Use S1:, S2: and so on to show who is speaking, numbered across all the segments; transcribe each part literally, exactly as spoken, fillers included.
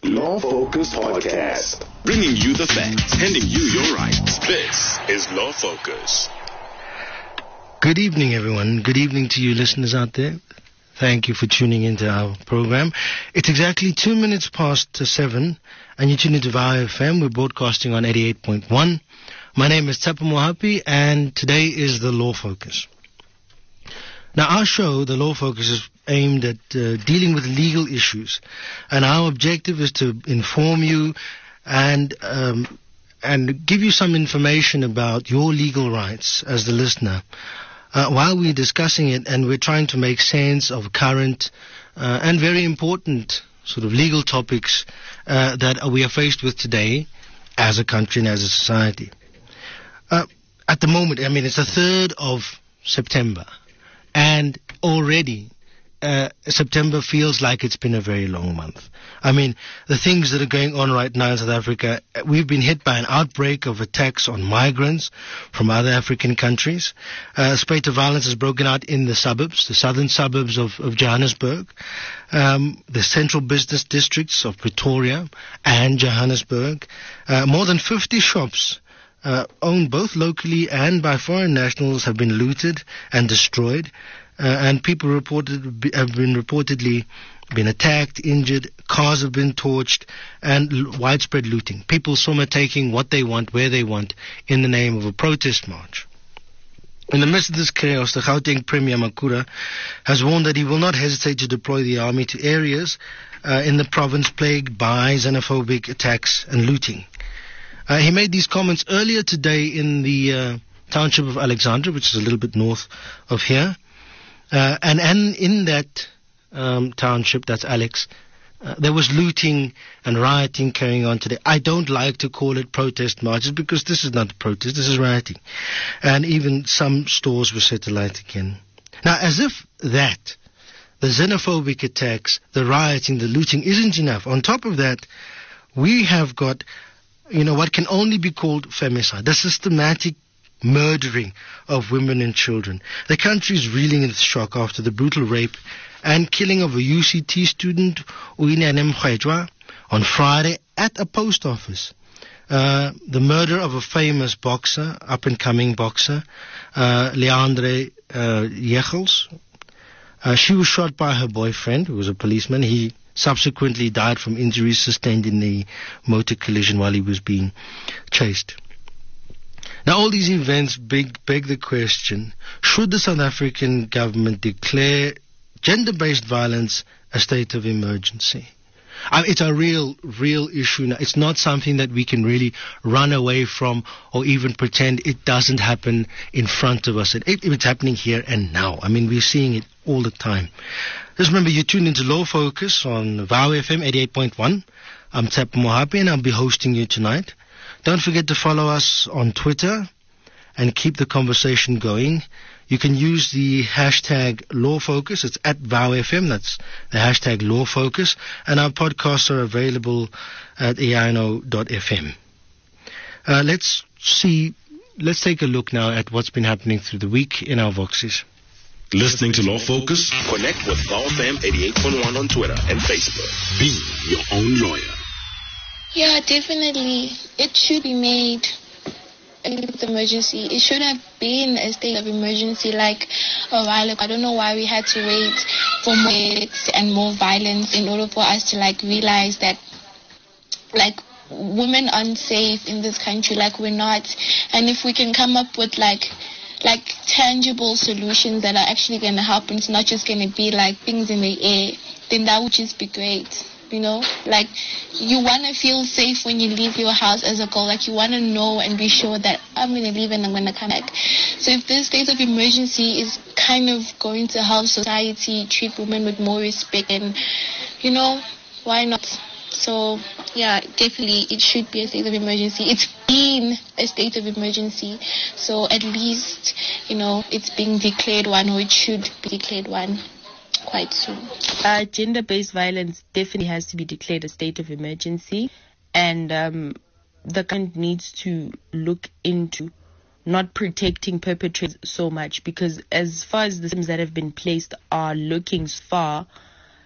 S1: Law Focus Podcast. Bringing you the facts, handing you your rights. This is Law Focus.
S2: Good evening, everyone. Good evening to you listeners out there. Thank you for tuning into our program. It's exactly two minutes past seven, and you tune into Vow F M. We're broadcasting on eighty-eight point one. My name is Tsepo Mohapi, and today is the Law Focus. Now, our show, the Law Focus, is aimed at uh, dealing with legal issues, and our objective is to inform you and um, and give you some information about your legal rights as the listener uh, while we're discussing it, and we're trying to make sense of current uh, and very important sort of legal topics uh, that we are faced with today as a country and as a society. Uh, at the moment, I mean, it's the third of September. And already, uh, September feels like it's been a very long month. I mean, the things that are going on right now in South Africa, we've been hit by an outbreak of attacks on migrants from other African countries. Uh, a spate of violence has broken out in the suburbs, the southern suburbs of, of Johannesburg, um, the central business districts of Pretoria and Johannesburg. Uh, more than fifty shops Uh, owned both locally and by foreign nationals have been looted and destroyed, uh, and people reported have been reportedly been attacked, injured, cars have been torched, and l- widespread looting. People some are taking what they want, where they want, in the name of a protest march. In the midst of this chaos, the Gauteng Premier Makura has warned that he will not hesitate to deploy the army to areas uh, in the province plagued by xenophobic attacks and looting. Uh, he made these comments earlier today in the uh, township of Alexandra, which is a little bit north of here. Uh, and, and in that um, township, that's Alex, uh, there was looting and rioting carrying on today. I don't like to call it protest marches because this is not a protest, this is rioting. And even some stores were set alight again. Now, as if that, the xenophobic attacks, the rioting, the looting isn't enough. On top of that, we have got you know, what can only be called femicide, the systematic murdering of women and children. The country is reeling in shock after the brutal rape and killing of a U C T student, Uinanem Khwejwa, on Friday at a post office. Uh, the murder of a famous boxer, up-and-coming boxer, uh, Leandre uh, Jechels. Uh, she was shot by her boyfriend, who was a policeman. He subsequently died from injuries sustained in the motor collision while he was being chased. Now, all these events beg, beg the question, should the South African government declare gender-based violence a state of emergency? I mean, it's a real, real issue now. It's not something that we can really run away from or even pretend it doesn't happen in front of us. It, it's happening here and now. I mean, we're seeing it all the time. Just remember, you tuned into Law Focus on Vow F M eighty-eight point one. I'm Tsepo Mohapi, and I'll be hosting you tonight. Don't forget to follow us on Twitter and keep the conversation going. You can use the hashtag Law Focus. It's at Vow F M. That's the hashtag Law Focus. And our podcasts are available at A I N O dot F M. Uh, let's see, let's take a look now at what's been happening through the week in our Voxes.
S1: Listening to Law Focus? Connect with Vow F M eighty-eight point one on Twitter and Facebook. Be your own lawyer.
S3: Yeah, definitely. It should be made a state of emergency. It should have been a state of emergency like a while ago. I don't know why we had to wait for more hits and more violence in order for us to like realize that like women aren't safe in this country, like we're not. And if we can come up with like like tangible solutions that are actually going to help, and it's not just going to be like things in the air, then that would just be great. You know, like you want to feel safe when you leave your house as a girl. Like you want to know and be sure that I'm going to leave and I'm going to come back. So if this state of emergency is kind of going to help society treat women with more respect, and you know, why not? So yeah, definitely it should be a state of emergency. It's been a state of emergency, so at least, you know, it's being declared one, or it should be declared one quite soon.
S4: Uh, gender-based violence definitely has to be declared a state of emergency, and um, the government needs to look into not protecting perpetrators so much, because as far as the systems that have been placed are looking far,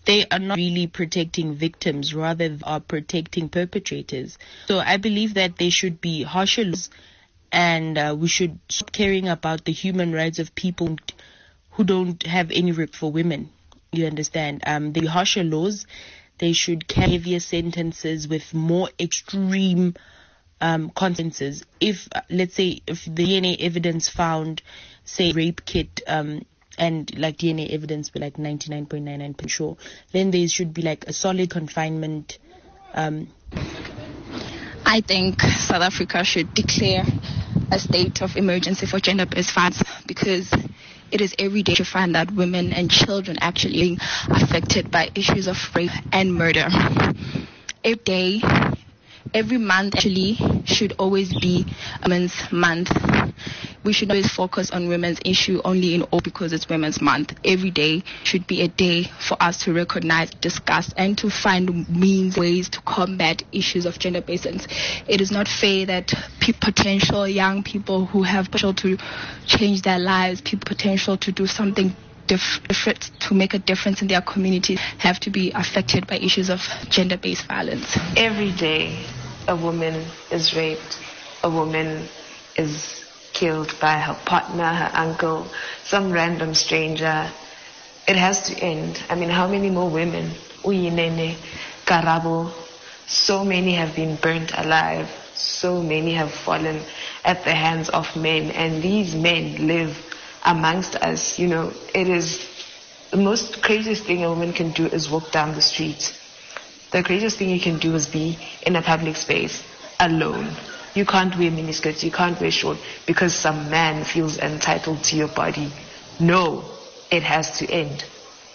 S4: they are not really protecting victims, rather they are protecting perpetrators. So I believe that there should be harsher laws, and uh, we should stop caring about the human rights of people who don't have any respect for women. You understand? Um, there are harsher laws. They should carry heavier sentences with more extreme um, consequences. If, uh, let's say, if the D N A evidence found, say, rape kit, um, and like D N A evidence were like ninety-nine point nine nine percent sure, then there should be like a solid confinement. Um.
S5: I think South Africa should declare a state of emergency for gender-based violence, because it is every day to find that women and children actually being affected by issues of rape and murder. Every day, every month actually should always be a Women's Month. We should always focus on women's issue only in all because it's Women's Month. Every day should be a day for us to recognize, discuss, and to find means, ways to combat issues of gender-based violence. It is not fair that pe- potential young people who have potential to change their lives, people potential to do something different, to make a difference in their communities, have to be affected by issues of gender-based violence.
S6: Every day a woman is raped, a woman is killed by her partner, her uncle, some random stranger. It has to end. I mean, how many more women? Uyinene, Karabo, so many have been burnt alive. So many have fallen at the hands of men. And these men live amongst us. You know, it is the most craziest thing a woman can do is walk down the street. The craziest thing you can do is be in a public space alone. You can't wear miniskirts, you can't wear short because some man feels entitled to your body. No, it has to end.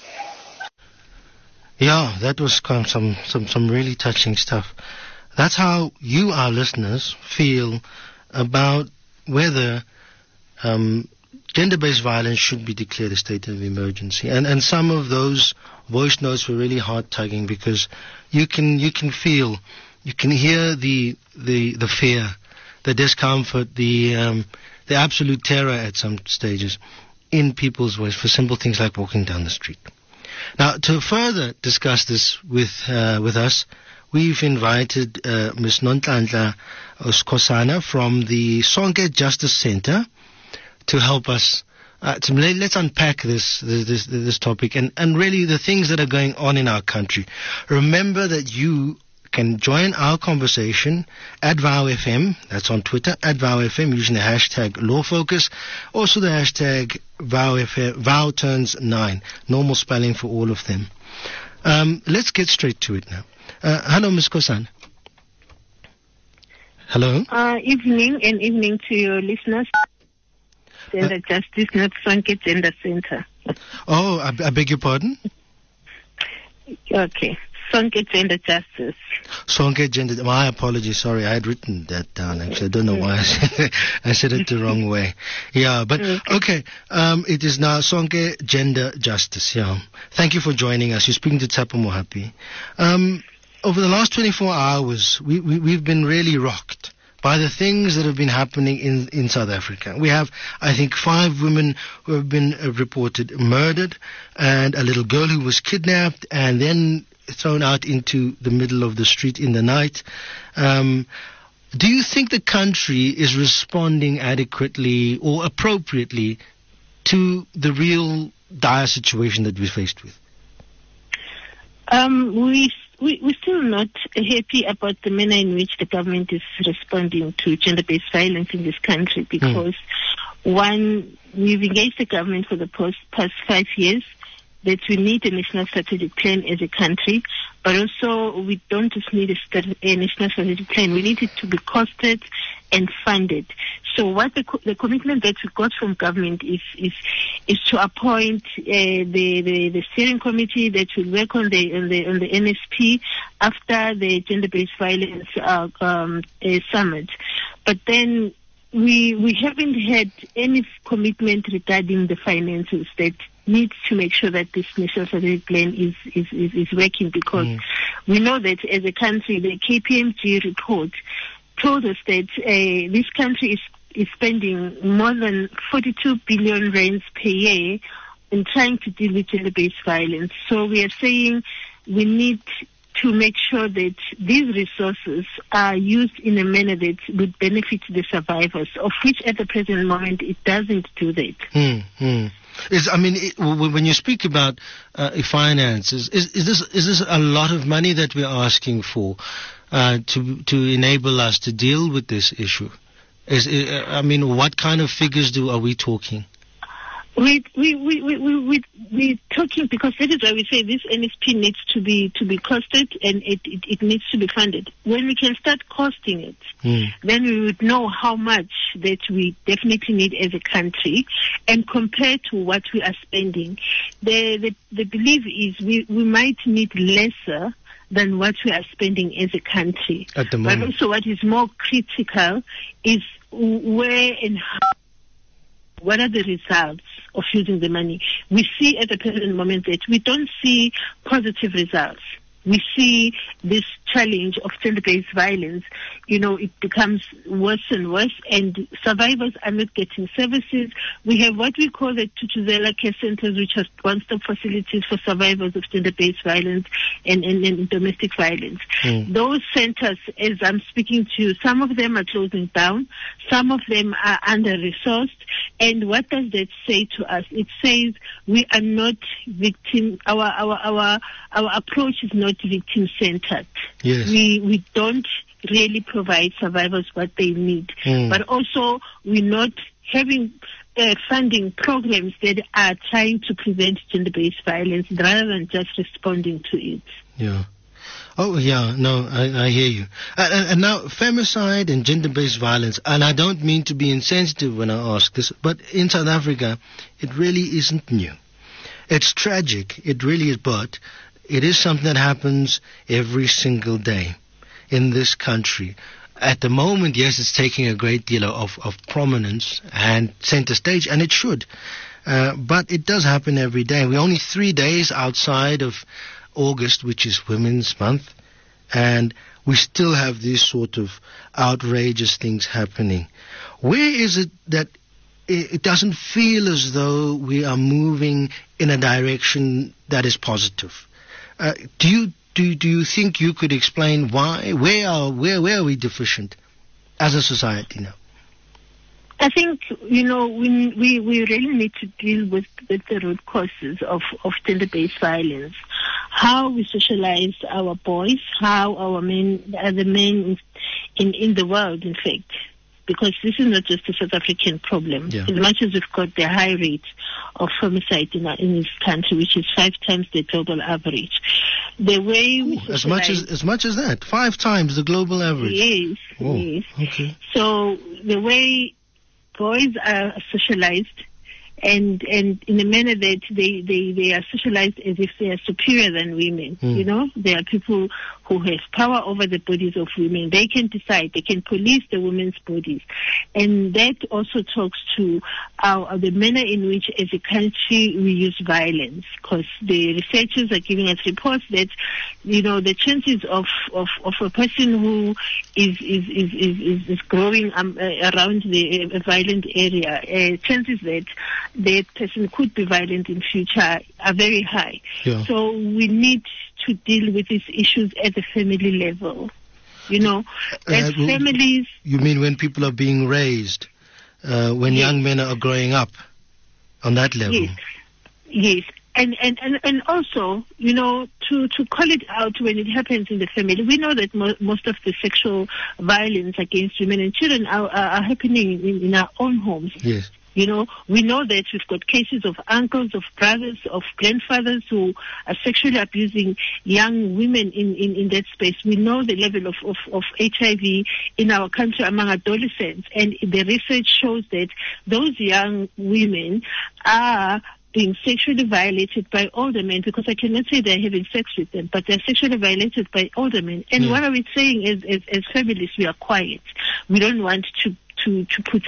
S2: Yeah, that was kind of some, some, some really touching stuff. That's how you, our listeners, feel about whether um, gender-based violence should be declared a state of emergency. And and some of those voice notes were really heart-tugging, because you can you can feel, you can hear the the, the fear, the discomfort, the um, the absolute terror at some stages in people's voice for simple things like walking down the street. Now, to further discuss this with uh, with us, we've invited uh, Miz Nonhlanhla Skhosana from the Sonke Justice Center to help us. Uh, to, let's unpack this this this topic and, and really the things that are going on in our country. Remember that you can join our conversation at Vow F M. That's on Twitter, at Vow F M, using the hashtag LawFocus. Also the hashtag Vow F M, Vow turns nine. Normal spelling for all of them. Um, let's get straight to it now. Uh, hello, Miz Skhosana. Hello.
S7: Uh, evening and evening to your listeners. Gender uh, Justice, not Sonke Gender Center.
S2: Oh, I, I beg your pardon?
S7: Okay. Sonke Gender Justice.
S2: Sonke Gender. My apologies. Sorry, I had written that down. Actually, I don't know why I said it, I said it the wrong way. Yeah, but okay. okay um, it is now Sonke Gender Justice. Yeah. Thank you for joining us. You're speaking to Tsapo Mohapi. Um, over the last twenty-four hours, we, we we've been really rocked by the things that have been happening in, in South Africa. We have, I think, five women who have been uh, reported murdered, and a little girl who was kidnapped and then thrown out into the middle of the street in the night. Um, do you think the country is responding adequately or appropriately to the real dire situation that we're faced with?
S7: Um, we We, we're still not happy about the manner in which the government is responding to gender-based violence in this country, because mm. one, we've engaged the government for the past, past five years that we need a national strategic plan as a country, but also we don't just need a, st- a national strategic plan. We need it to be costed and funded. So what the, co- the commitment that we got from government is is, is to appoint uh, the, the the steering committee that will work on the on the on the N S P after the gender-based violence uh, um, uh, summit. But then we we haven't had any commitment regarding the finances that needs to make sure that this national strategic plan is is, is, is working, because mm. we know that as a country, the K P M G report told us that uh, this country is, is spending more than forty-two billion rands per year in trying to deal with gender-based violence. So we are saying we need to make sure that these resources are used in a manner that would benefit the survivors, of which at the present moment it doesn't do that.
S2: Mm-hmm. Is I mean, it, when you speak about uh, finances, is, is this is this a lot of money that we're asking for uh, to to enable us to deal with this issue? Is uh, I mean, what kind of figures do are we talking?
S7: We we we we we we we're talking, because that is why we say this N S P needs to be to be costed, and it, it, it needs to be funded. When we can start costing it, mm. then we would know how much that we definitely need as a country, and compare to what we are spending. The the, the belief is we, we might need lesser than what we are spending as a country.
S2: At the moment.
S7: But also what is more critical is where and how. What are the results of using the money? We see at the present moment that we don't see positive results. We see this challenge of gender-based violence, you know, it becomes worse and worse, and survivors are not getting services. We have what we call the Thuthuzela Care Centers, which are one-stop facilities for survivors of gender-based violence and, and, and domestic violence. Mm. Those centers, as I'm speaking to you, some of them are closing down, some of them are under-resourced, and what does that say to us? It says we are not victim, our, our, our, our approach is not victim-centered.
S2: Yes.
S7: We we don't really provide survivors what they need, mm. but also we're not having uh, funding programs that are trying to prevent gender-based violence rather than just responding to it.
S2: Yeah. Oh, yeah, no, I, I hear you. And, and now, femicide and gender-based violence, and I don't mean to be insensitive when I ask this, but in South Africa, it really isn't new. It's tragic, it really is, but it is something that happens every single day in this country. At the moment, yes, it's taking a great deal of, of prominence and center stage, and it should. Uh, but it does happen every day. We're only three days outside of August, which is Women's Month, and we still have these sort of outrageous things happening. Where is it that it doesn't feel as though we are moving in a direction that is positive? Uh, do you do do you think you could explain why? Where are where where are we deficient as a society now?
S7: I think, you know, we we, we really need to deal with, with the root causes of, of gender-based violence. How we socialize our boys, how our men, uh, the men in, in the world, in fact. Because this is not just a South African problem. Yeah. As much as we've got the high rate of homicide in, our, in this country, which is five times the global average. The way we
S2: Ooh, as much as as much as that, five times the global average.
S7: Yes,
S2: oh,
S7: yes.
S2: Okay.
S7: So the way boys are socialized, and and in a manner that they, they, they are socialized as if they are superior than women. Mm. You know, there are people who have power over the bodies of women. They can decide, they can police the women's bodies. And that also talks to our, the manner in which as a country we use violence, because the researchers are giving us reports that, you know, the chances of, of, of a person who is, is, is, is, is growing um, uh, around the uh, violent area, uh, chances that that person could be violent in future are very high. Yeah. So we need to deal with these issues at the family level. You know, as uh, families...
S2: You mean when people are being raised, uh, when yes. young men are growing up on that level?
S7: Yes, yes. And, and, and, and also, you know, to, to call it out when it happens in the family. We know that mo- most of the sexual violence against women and children are, are, are happening in, in our own homes.
S2: Yes.
S7: You know, we know that we've got cases of uncles, of brothers, of grandfathers who are sexually abusing young women in, in, in that space. We know the level of, of, of H I V in our country among adolescents. And the research shows that those young women are being sexually violated by older men, because I cannot say they're having sex with them, but they're sexually violated by older men. And yeah. what are we saying is, as, as families, we are quiet. We don't want to, to, to put...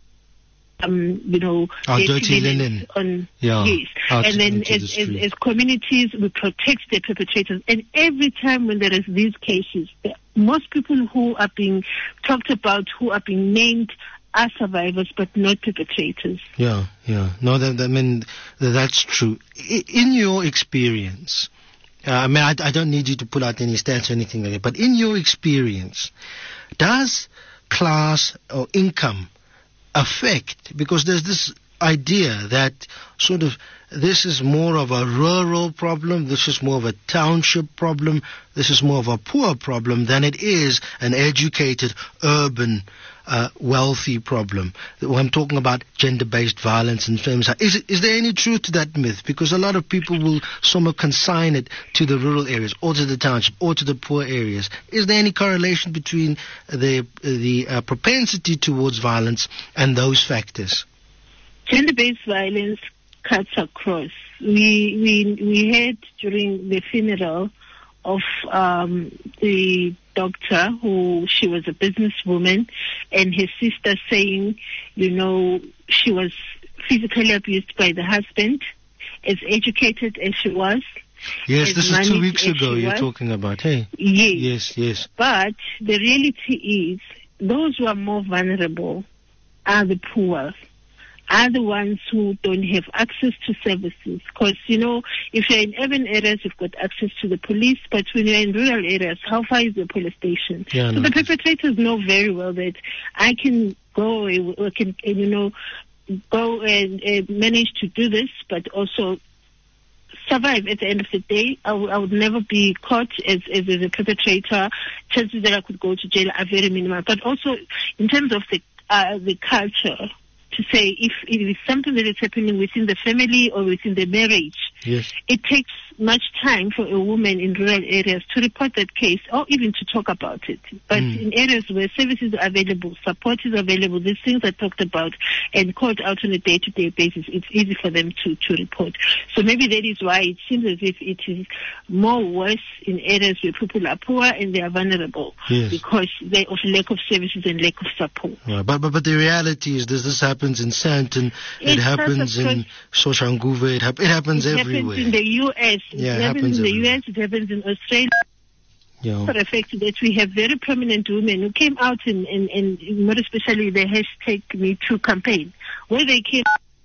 S7: Um, you know,
S2: our dirty linen
S7: on
S2: yeah,
S7: yes, and then as,
S2: the
S7: as, as communities we protect the perpetrators. And every time when there is these cases, most people who are being talked about, who are being named, are survivors but not perpetrators.
S2: Yeah, yeah. No, that, I mean, that's true. I, in your experience, uh, I mean, I, I don't need you to pull out any stats or anything like that, but in your experience, does class or income affect, because there's this idea that sort of this is more of a rural problem, this is more of a township problem, this is more of a poor problem than it is an educated, urban, uh, wealthy problem. When I'm talking about gender-based violence and femicide, is, is there any truth to that myth? Because a lot of people will somehow consign it to the rural areas or to the township or to the poor areas. Is there any correlation between the, the uh, propensity towards violence and those factors?
S7: Gender-based violence cuts across. We we we heard during the funeral of um, the doctor who, she was a businesswoman, and her sister saying, you know, she was physically abused by the husband, as educated as she was.
S2: Yes, this is two weeks ago you're talking about, hey?
S7: Yes.
S2: Yes, yes.
S7: But the reality is, those who are more vulnerable are the poor, are the ones who don't have access to services. Because, you know, if you're in urban areas, you've got access to the police, but when you're in rural areas, how far is the police station?
S2: Yeah,
S7: so
S2: no.
S7: the perpetrators know very well that I can go, I can, you know, go and uh, manage to do this, but also survive. At the end of the day, I, w- I would never be caught as, as, as a perpetrator. Chances that I could go to jail are very minimal. But also, in terms of the uh, the culture, to say if it is something that is happening within the family or within the marriage,
S2: yes,
S7: it takes much time for a woman in rural areas to report that case or even to talk about it. But mm. in areas where services are available, support is available, these things are talked about and called out on a day-to-day basis, it's easy for them to, to report. So maybe that is why it seems as if it is more worse in areas where people are poor and they are vulnerable,
S2: yes,
S7: because they of lack of services and lack of support.
S2: Yeah, but, but but the reality is this, this happens in Sandton, it, it happens in Soshanguve, it, hap- it happens
S7: it
S2: everywhere.
S7: It happens in the U S,
S2: yeah,
S7: it,
S2: it
S7: happens
S2: happens
S7: in the
S2: everywhere.
S7: U S, it happens in Australia.
S2: Yeah.
S7: For the fact that we have very prominent women who came out in, in, in more especially the hashtag Me Too campaign, where they came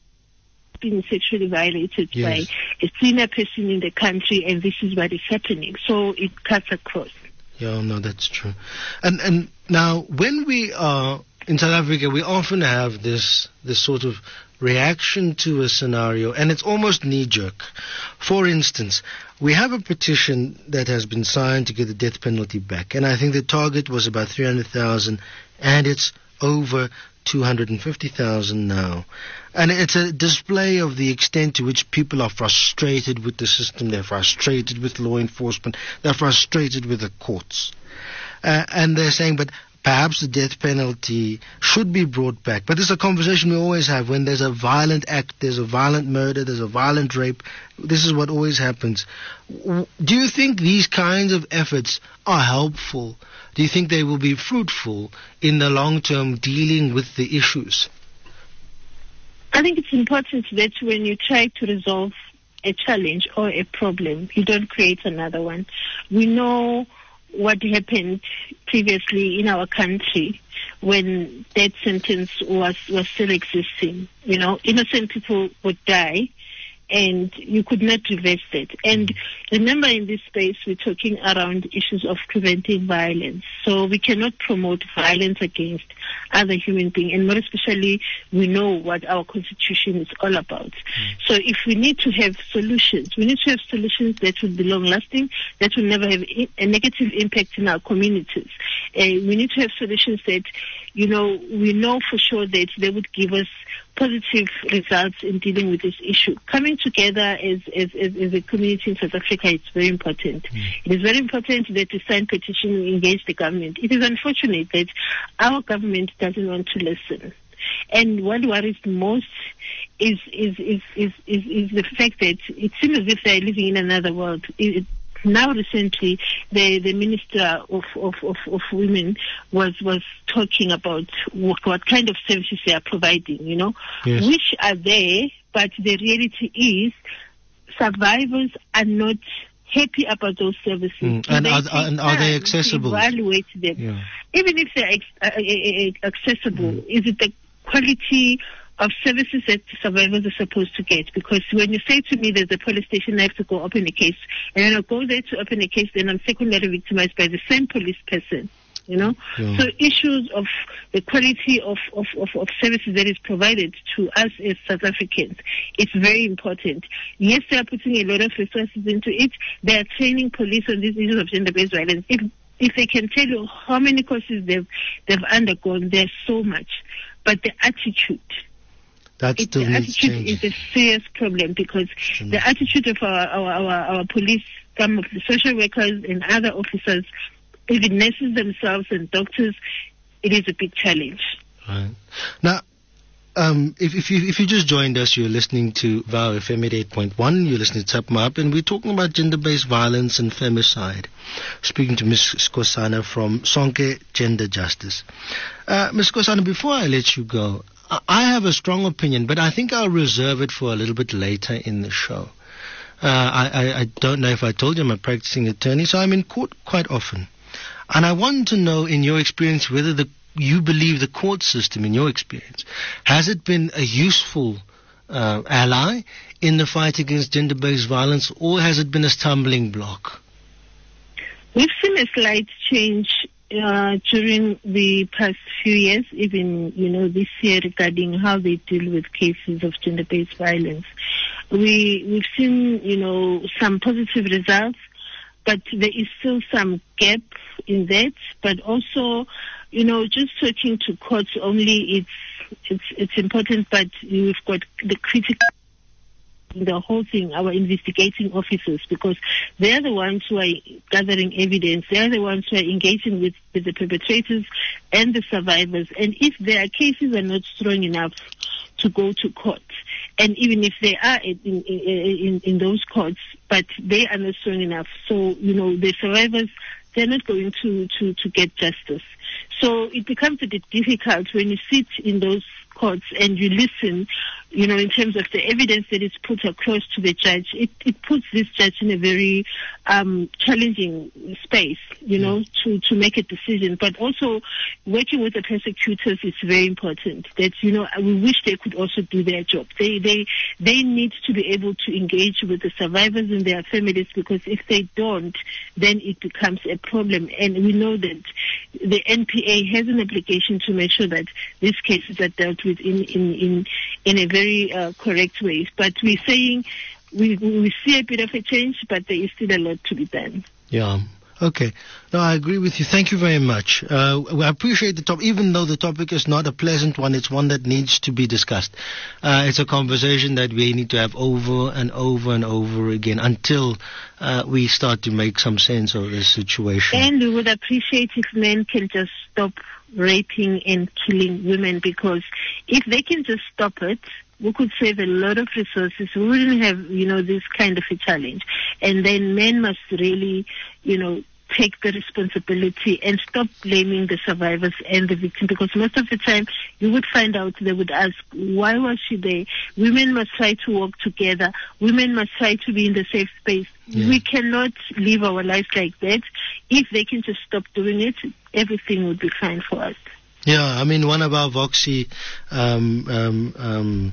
S7: being sexually violated yes. by a senior person in the country, and this is what is happening. So it cuts across.
S2: Yeah, no, that's true. And and now when we are in South Africa, we often have this this sort of reaction to a scenario, and it's almost knee-jerk. For instance, we have a petition that has been signed to get the death penalty back, and I think the target was about three hundred thousand, and it's over two hundred fifty thousand now. And it's a display of the extent to which people are frustrated with the system, they're frustrated with law enforcement, they're frustrated with the courts. Uh, and they're saying, but perhaps the death penalty should be brought back. But this is a conversation we always have. When there's a violent act, there's a violent murder, there's a violent rape, this is what always happens. Do you think these kinds of efforts are helpful? Do you think they will be fruitful in the long term dealing with the issues?
S7: I think it's important that when you try to resolve a challenge or a problem, you don't create another one. We know what happened previously in our country when death sentence was, was still existing. You know, innocent people would die and you could not reverse it. And remember, in this space, we're talking around issues of preventing violence. So we cannot promote violence against other human beings, and more especially, we know what our Constitution is all about. Mm. So if we need to have solutions, we need to have solutions that will be long-lasting, that will never have a negative impact in our communities. Uh, we need to have solutions that, you know, we know for sure that they would give us positive results in dealing with this issue. Coming together as, as, as, as a community in South Africa is very important. Mm. It is very important that we sign petition and engage the government. It is unfortunate that our government doesn't want to listen. And what worries most is is, is, is, is, is the fact that it seems as if they are living in another world. It, Now recently, the, the Minister of, of, of, of Women was, was talking about what, what kind of services they are providing, you know,
S2: yes.
S7: which are there, but the reality is survivors are not happy about those services.
S2: Mm. And, are, and are they accessible?
S7: Evaluate them.
S2: Yeah.
S7: Even if they're ex- uh, uh, uh, accessible, mm. is it the quality of services that survivors are supposed to get. Because when you say to me there's a police station, I have to go open a case, and then I go there to open a case, then I'm secondary victimized by the same police person. You know, yeah. So issues of the quality of, of, of, of services that is provided to us as South Africans, it's very important. Yes, they are putting a lot of resources into it. They are training police on these issues of gender-based violence. If if they can tell you how many courses they've they've undergone, there's so much. But the attitude,
S2: that
S7: it,
S2: still
S7: the
S2: needs
S7: attitude
S2: changing.
S7: is a serious problem, because mm. the attitude of our, our, our, our police, some of the social workers and other officers, even nurses themselves and doctors, it is a big challenge.
S2: Right. Now, um, if, if, you, if you just joined us, you're listening to Vow F M eighty-eight point one, you're listening to Tsap Up, and we're talking about gender-based violence and femicide. Speaking to Miz Skosana from Sonke Gender Justice. Uh, Miz Skosana, before I let you go, I, I have a strong opinion, but I think I'll reserve it for a little bit later in the show. Uh, I, I, I don't know if I told you I'm a practicing attorney, so I'm in court quite often. And I want to know, in your experience, whether the, you believe the court system, in your experience, has it been a useful uh, ally in the fight against gender-based violence, or has it been a stumbling block?
S7: We've seen a slight change uh, during the past few years, even, you know, this year, regarding how they deal with cases of gender-based violence. We, we've seen, you know, some positive results, but there is still some gap in that. But also, you know, just talking to courts only, it's it's it's important. But we've got the critical, the whole thing, our investigating officers, because they're the ones who are gathering evidence. They're the ones who are engaging with, with the perpetrators and the survivors. And if their cases are not strong enough to go to court, and even if they are in, in, in, in those courts, but they are not strong enough, so, you know, the survivors, they're not going to, to, to get justice. So it becomes a bit difficult when you sit in those courts and you listen, you know, in terms of the evidence that is put across to the judge. It, it puts this judge in a very um, challenging space, you know, mm. to, to make a decision. But also working with the prosecutors is very important. That, you know, we wish they could also do their job. They, they, they need to be able to engage with the survivors and their families, because if they don't, then it becomes a problem. And we know that the N P A has an obligation to make sure that these cases are dealt with in, in, in, in a very uh, correct way. But we're saying we, we see a bit of a change, but there is still a lot to be done.
S2: Yeah. Okay. No, I agree with you. Thank you very much. Uh, I appreciate the topic, even though the topic is not a pleasant one. It's one that needs to be discussed. Uh, it's a conversation that we need to have over and over and over again until uh, we start to make some sense of this situation.
S7: And we would appreciate if men can just stop raping and killing women, because if they can just stop it, we could save a lot of resources. We wouldn't have, you know, this kind of a challenge. And then men must really, you know, take the responsibility and stop blaming the survivors and the victim, because most of the time you would find out they would ask, why was she there? Women must try to work together. Women must try to be in the safe space. Yeah. We cannot live our lives like that. If they can just stop doing it, everything would be fine for us.
S2: Yeah, I mean, one of our Voxy um, um, um,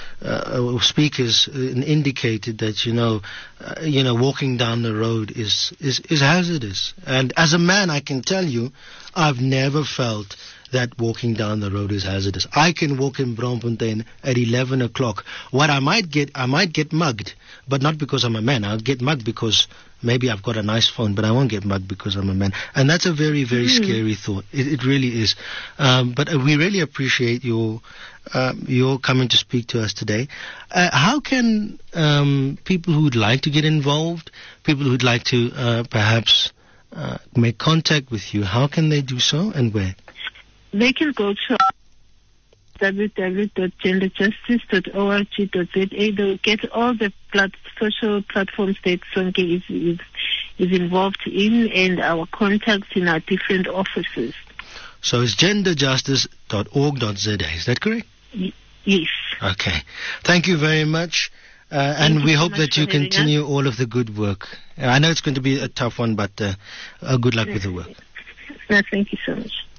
S2: uh, speakers indicated that, you know, uh, you know, walking down the road is, is, is hazardous. And as a man, I can tell you, I've never felt that walking down the road is hazardous. I can walk in Bloemfontein at eleven o'clock. What I might get, I might get mugged, but not because I'm a man. I'll get mugged because maybe I've got a nice phone, but I won't get mugged because I'm a man. And that's a very, very mm. scary thought. It, it really is. Um, but uh, we really appreciate your um, your coming to speak to us today. Uh, how can um, people who would like to get involved, people who would like to uh, perhaps uh, make contact with you, how can they do so and where?
S7: They can go to w w w dot gender justice dot org dot z a. They'll get all the plat- social platforms that Sonke is, is, is involved in, and our contacts in our different offices.
S2: So it's gender justice dot org dot z a. Is that correct?
S7: Y- yes.
S2: Okay. Thank you very much. Uh, and we so hope that you continue us. all of the good work. Uh, I know it's going to be a tough one, but uh, uh, good luck with the work.
S7: No, thank you so much.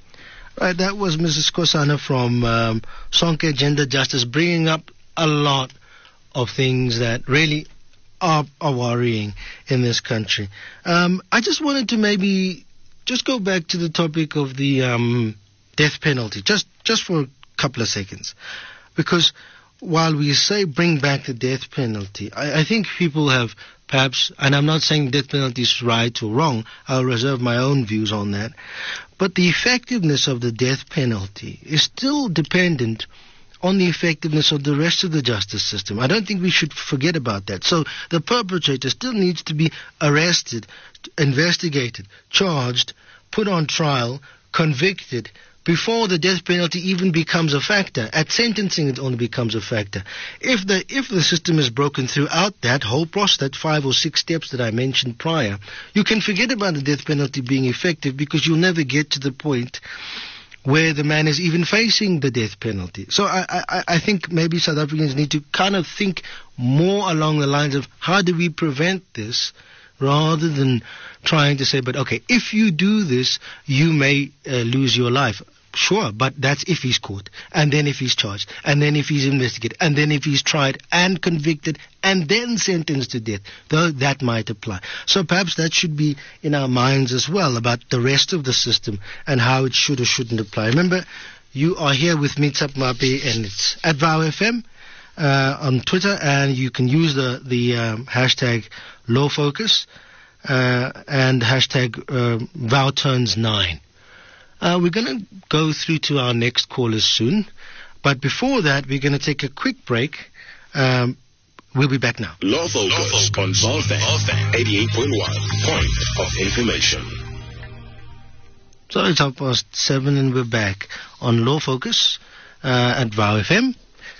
S2: Right, that was Missus Kosana from um, Sonke Gender Justice, bringing up a lot of things that really are, are worrying in this country. Um, I just wanted to maybe just go back to the topic of the um, death penalty, just just for a couple of seconds, because while we say bring back the death penalty, I, I think people have perhaps, and I'm not saying death penalty is right or wrong, I'll reserve my own views on that, but the effectiveness of the death penalty is still dependent on the effectiveness of the rest of the justice system. I don't think we should forget about that. So the perpetrator still needs to be arrested, investigated, charged, put on trial, convicted, before the death penalty even becomes a factor. At sentencing, it only becomes a factor. If the if the system is broken throughout that whole process, that five or six steps that I mentioned prior, you can forget about the death penalty being effective, because you'll never get to the point where the man is even facing the death penalty. So I, I, I think maybe South Africans need to kind of think more along the lines of how do we prevent this, rather than trying to say, but okay, if you do this, you may uh, lose your life. Sure, but that's if he's caught, and then if he's charged, and then if he's investigated, and then if he's tried and convicted, and then sentenced to death, though that might apply. So perhaps that should be in our minds as well, about the rest of the system and how it should or shouldn't apply. Remember, you are here with me, Tsap Mapi, and it's at Vow F M uh, on Twitter, and you can use the, the um, hashtag LawFocus uh, and hashtag uh, VowTurns nine. Uh, we're going to go through to our next callers soon. But before that, we're going to take a quick break. Um, we'll be back now.
S1: Law Focus on Volfan eighty-eight point one. Point of information.
S2: So it's half past seven and we're back on Law Focus uh, at Vow F M.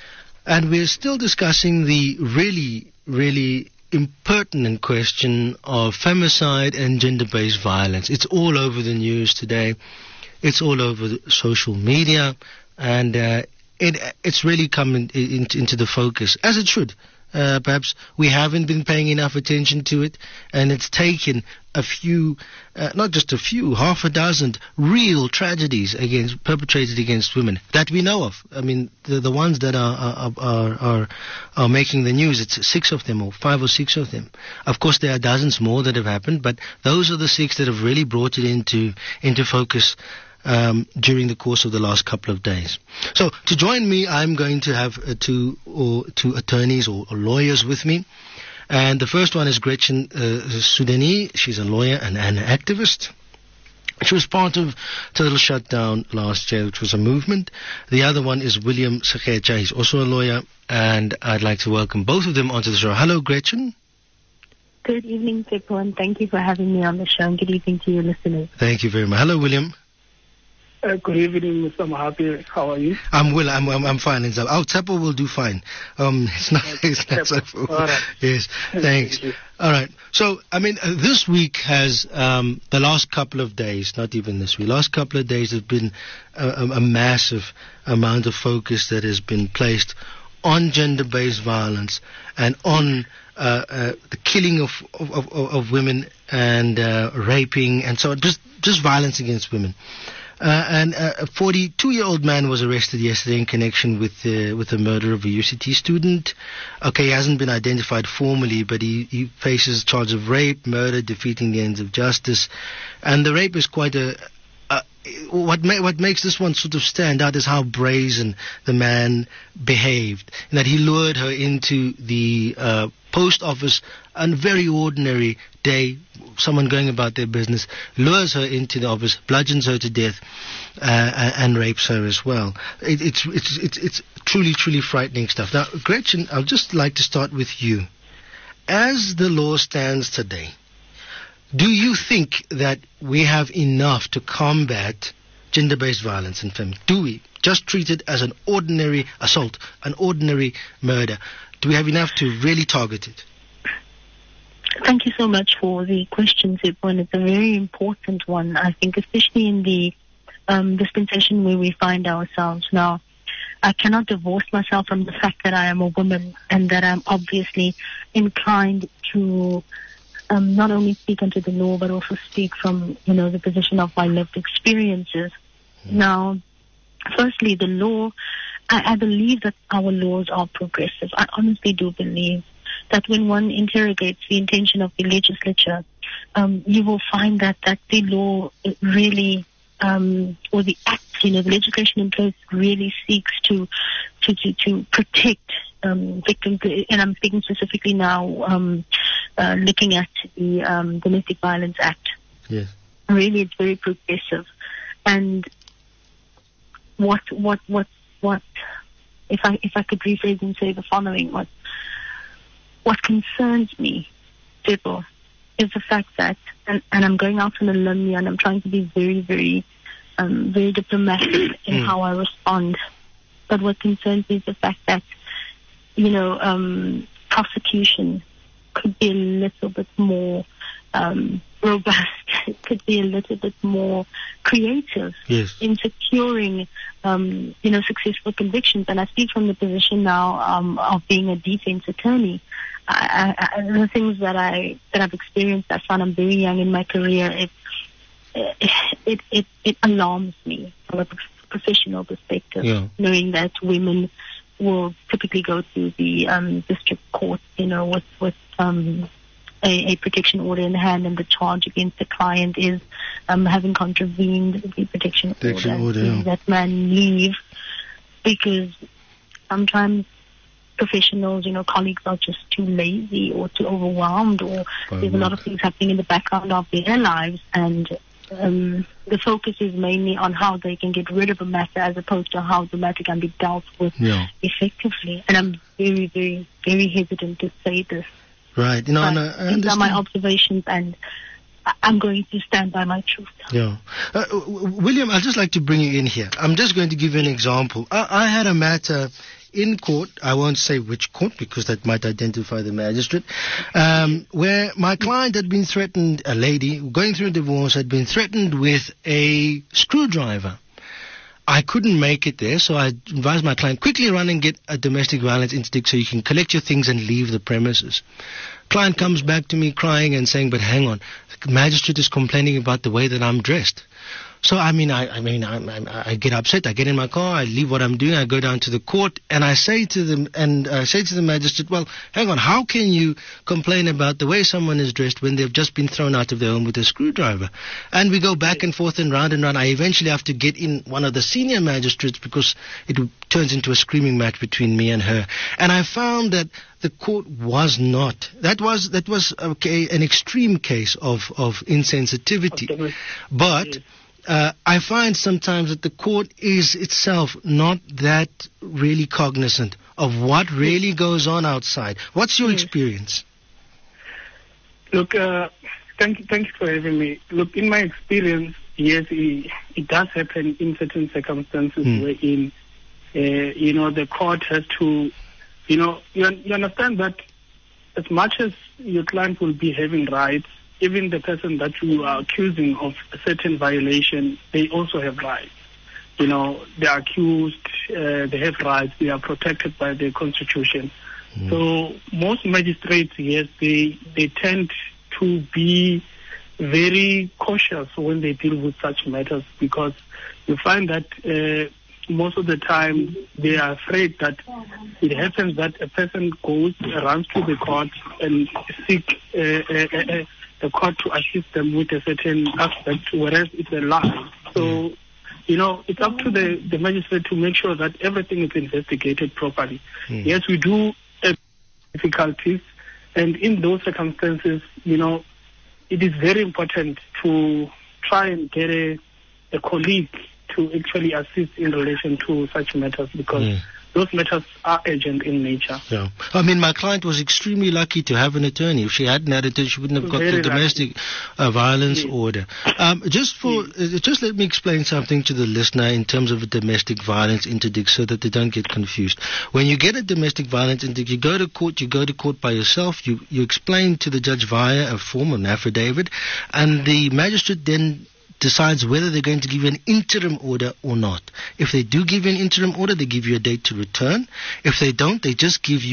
S2: And we're still discussing the really, really impertinent question of femicide and gender-based violence. It's all over the news today. It's all over the social media, and uh, it it's really come in, in, into the focus, as it should. Uh, perhaps we haven't been paying enough attention to it, and it's taken a few, uh, not just a few, half a dozen real tragedies against perpetrated against women that we know of. I mean, the the ones that are are are are, are making the news. It's six of them, or five or six of them. Of course, there are dozens more that have happened, but those are the six that have really brought it into into focus Um, during the course of the last couple of days. So to join me, I'm going to have uh, two or two attorneys or, or lawyers with me, and the first one is Gretchen uh, Sudeni. She's a lawyer and an activist. She was part of Total Shutdown last year, which was a movement. The other one is William Segecha. He's also a lawyer, and I'd like to welcome both of them onto the show. Hello, Gretchen.
S8: Good evening, people, and thank you for having me on the show, and good evening to your listeners.
S2: Thank you very much. Hello, William.
S9: Uh, good evening, Mister Mahathir. How are you?
S2: I'm well. I'm I'm, I'm fine. And oh, Tsapo will do fine. Um, it's not. It's not so full.
S9: All right.
S2: Yes. Thanks.
S9: Thank
S2: All right. So, I mean, uh, this week has um, the last couple of days. Not even this week. Last couple of days have been a, a, a massive amount of focus that has been placed on gender-based violence and on uh, uh, the killing of of, of, of women and uh, raping and so on. Just just violence against women. Uh, and uh, a forty-two-year-old man was arrested yesterday in connection with uh, with the murder of a U C T student. Okay, he hasn't been identified formally, but he, he faces charge of rape, murder, defeating the ends of justice. And the rape is quite a... Uh, what ma- what makes this one sort of stand out is how brazen the man behaved. In that he lured her into the uh, post office on a very ordinary day, someone going about their business, lures her into the office, bludgeons her to death, uh, and rapes her as well. It, it's, it's, it's, it's truly, truly frightening stuff. Now, Gretchen, I'd just like to start with you. As the law stands today, do you think that we have enough to combat gender-based violence in family? Do we just treat it as an ordinary assault, an ordinary murder? Do we have enough to really target it?
S8: Thank you so much for the question, Zippo. It's a very important one, I think, especially in the um, dispensation where we find ourselves now. I cannot divorce myself from the fact that I am a woman and that I'm obviously inclined to um, not only speak under the law but also speak from, you know, the position of my lived experiences. Mm. Now, firstly, the law, I, I believe that our laws are progressive. I honestly do believe that when one interrogates the intention of the legislature, um, you will find that, that the law really, um, or the act, you know, the legislation in place really seeks to, to, to, to protect um, victims, and I'm speaking specifically now, um, uh, looking at the um, Domestic Violence Act.
S2: Yes.
S8: Really, it's very progressive. And what, what, what, what, if I, if I could rephrase and say the following, what, what concerns me, Debo, is the fact that, and, and I'm going out on a limb here, and I'm trying to be very, very, um, very diplomatic in mm. how I respond. But what concerns me is the fact that, you know, um, prosecution could be a little bit more um, robust. It could be a little bit more creative
S2: yes.
S8: in securing, um, you know, successful convictions. And I speak from the position now um, of being a defense attorney. I, I, the things that I that I've experienced, I found I'm very young in my career. It it it it alarms me from a professional perspective,
S2: yeah.
S8: knowing that women will typically go to the um, district court, you know, with with um, a, a protection order in hand, and the charge against the client is um, having contravened the protection,
S2: protection
S8: order.
S2: order yeah.
S8: That man leave, because sometimes professionals, you know, colleagues are just too lazy or too overwhelmed, or
S2: By
S8: there's
S2: work.
S8: a lot of things happening in the background of their lives, and um, the focus is mainly on how they can get rid of a matter as opposed to how the matter can be dealt with
S2: yeah.
S8: effectively. And I'm very, very, very hesitant to say this.
S2: Right. You know, and I, I
S8: these
S2: understand.
S8: are my observations, and I'm going to stand by my truth.
S2: Yeah. Uh, William, I'd just like to bring you in here. I'm just going to give you an example. I, I had a matter in court, I won't say which court because that might identify the magistrate, um, where my client had been threatened, a lady going through a divorce had been threatened with a screwdriver. I couldn't make it there, so I advised my client, quickly run and get a domestic violence interdict so you can collect your things and leave the premises. Client comes back to me crying and saying, but hang on, the magistrate is complaining about the way that I'm dressed. So, I mean, I, I mean, I, I, I get upset. I get in my car. I leave what I'm doing. I go down to the court, and I say to them, and I say to the magistrate, "Well, hang on. How can you complain about the way someone is dressed when they've just been thrown out of their home with a screwdriver?" And we go back and forth and round and round. I eventually have to get in one of the senior magistrates because it turns into a screaming match between me and her. And I found that the court was not. That was that was okay, an extreme case of of insensitivity, but. Uh, I find sometimes that the court is itself not that really cognizant of what really goes on outside. What's your
S9: yes.
S2: experience?
S9: Look, uh, thank you, thank you for having me. Look, in my experience, yes, it, it does happen in certain circumstances mm. wherein, uh, you know, the court has to, you know, you, you understand that as much as your client will be having rights, even the person that you are accusing of a certain violation, they also have rights. You know, they are accused, uh, they have rights, they are protected by the Constitution. Mm. So most magistrates, yes, they they tend to be very cautious when they deal with such matters, because you find that uh, most of the time they are afraid that it happens that a person goes, runs to the court and seek uh, uh, uh, the court to assist them with a certain aspect, whereas it's a lie. So, you know, it's up to the, the magistrate to make sure that everything is investigated properly. Mm. Yes, we do have difficulties, and in those circumstances, you know, it is very important to try and get a, a colleague to actually assist in relation to such matters, because mm. those matters are urgent in nature.
S2: Yeah. I mean, my client was extremely lucky to have an attorney. If she hadn't had it, she wouldn't have got
S9: Very
S2: the domestic uh, violence yes. order. Um, just for, yes. uh, just let me explain something to the listener in terms of a domestic violence interdict so that they don't get confused. When you get a domestic violence interdict, you go to court, you go to court by yourself, you, you explain to the judge via a form, an affidavit, and the magistrate then decides whether they're going to give you an interim order or not. If they do give you an interim order, they give you a date to return. If they don't, they just give you